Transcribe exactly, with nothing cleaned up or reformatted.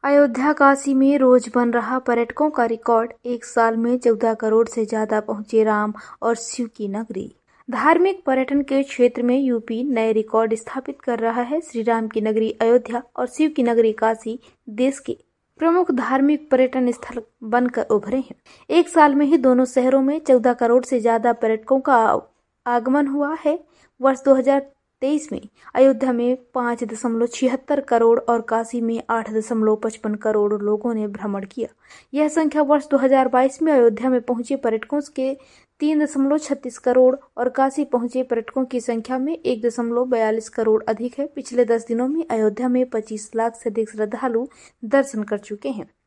अयोध्या काशी में रोज बन रहा पर्यटकों का रिकॉर्ड। एक साल में चौदह करोड़ से ज्यादा पहुंचे राम और शिव की नगरी। धार्मिक पर्यटन के क्षेत्र में यूपी नए रिकॉर्ड स्थापित कर रहा है। श्री राम की नगरी अयोध्या और शिव की नगरी काशी देश के प्रमुख धार्मिक पर्यटन स्थल बनकर उभरे हैं। एक साल में ही दोनों शहरों में चौदह करोड़ से ज्यादा पर्यटकों का आगमन हुआ है। वर्ष दो हज़ार तेईस में अयोध्या में पाँच दशमलव छिहत्तर करोड़ और काशी में आठ दशमलव पचपन करोड़ लोगों ने भ्रमण किया। यह संख्या वर्ष दो हज़ार बाईस में अयोध्या में पहुंचे पर्यटकों के तीन दशमलव छत्तीस करोड़ और काशी पहुंचे पर्यटकों की संख्या में एक दशमलव बयालीस करोड़ अधिक है। पिछले दस दिनों में अयोध्या में पच्चीस लाख से अधिक श्रद्धालु दर्शन कर चुके हैं।